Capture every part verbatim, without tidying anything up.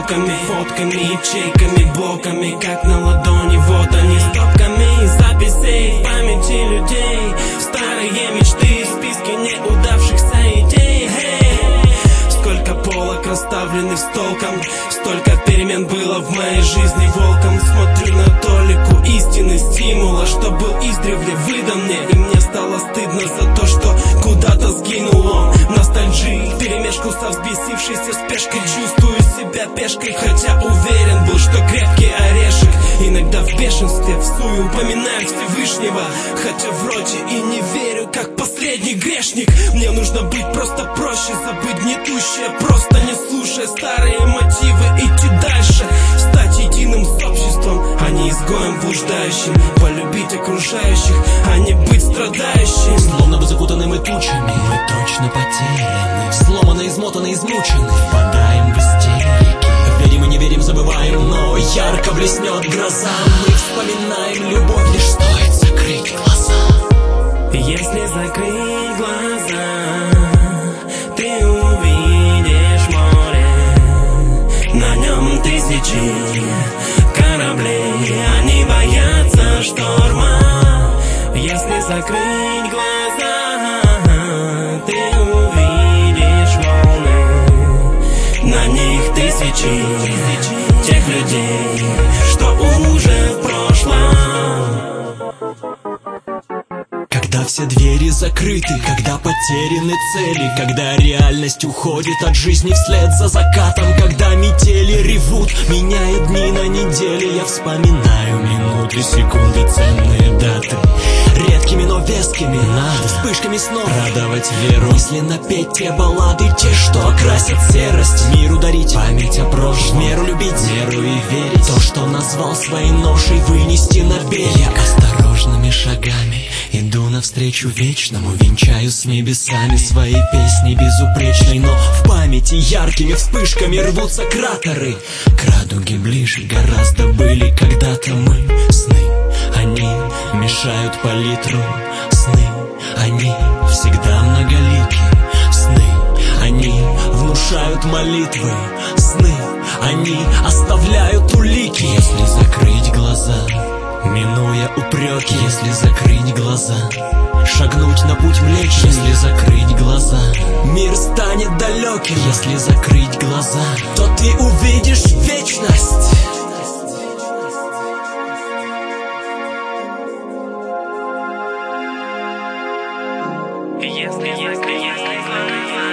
звуками, фотками, ячейками, блоками, как на ладони. Вот они, стопками записей в памяти людей. Старые мечты, списки неудавшихся идей. Hey! Сколько полок расставленных столком, столько перемен было в моей жизни волком. Смотрю на толику истины, стимула, что был издревле выдан мне. И мне стало стыдно за то, что куда-то сгинул он. Ностальжи, перемешку со взбесившейся спешкой. Чувствую себя пешкой, хотя уверен был, что крепкий орешек. Иногда в бешенстве всую упоминаю Всевышнего, хотя вроде и не верю, как последний грешник. Мне нужно быть просто проще, забыть гнетущее, просто не слушая старые мотивы, идти дальше, стать единым с обществом, а не изгоем блуждающим. Полюбить окружающих, а не быть страдающим. Словно бы закутанными тучами мы точно потеряны, сломаны, измотаны, измучены, впадаем в истерики. Верим и не верим, забываем, но ярко блеснет гроза. Мы вспоминаем любовь, лишь стоит закрыть глаза. Если закрыть глаза, ты увидишь море. На нем тысячи кораблей, они боятся шторма. Если закрыть глаза, ты увидишь волны. На них тысячи тех людей, что уже в прошлом. Когда все двери закрыты, когда потеряны цели, когда реальность уходит от жизни вслед за закатом, когда метели ревут, меняя дни на недели, я вспоминаю минуты, секунды, ценные даты. Редкими, но вескими, надо вспышками снов радовать веру. Мысленно петь те баллады, те, что окрасят серость. Миру дарить память о прошлом, в меру любить, в меру и верить. То, что назвал своей ношей, вынести на берег. Я осторожными шагами иду навстречу вечному, венчаю с небесами свои песни безупречной. Но в памяти яркими вспышками рвутся кратеры. К радуге ближе гораздо были когда-то мы. Сны, они мешают палитру. Сны, они всегда многолики. Сны, они внушают молитвы. Сны, они оставляют улики. Если закрыть глаза, минуя упреки, если закрыть глаза, шагнуть на путь Млечный. Если закрыть глаза, мир станет далеким. Если закрыть глаза, то ты увидишь вечность. Если закрыть глаза,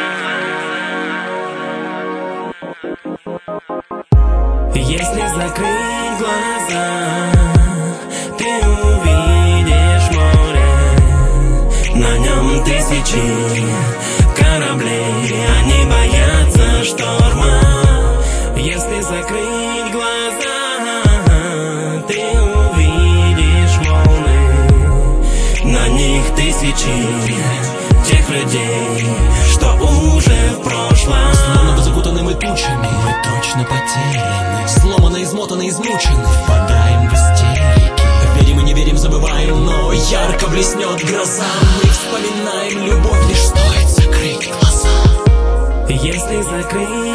если закрыть глаза, ты увидишь море. На нем тысячи кораблей, они боятся шторма. Если закрыть глаза, ты увидишь волны. На них тысячи тех людей, что уже в прошлом. Словно бы закутанными тучами мы точно потеряны, сломаны, измотаны, измучены, впадаем в истерики. Верим и не верим, забываем, но ярко блеснет гроза. Мы вспоминаем любовь, лишь стоит закрыть глаза. Если закрыть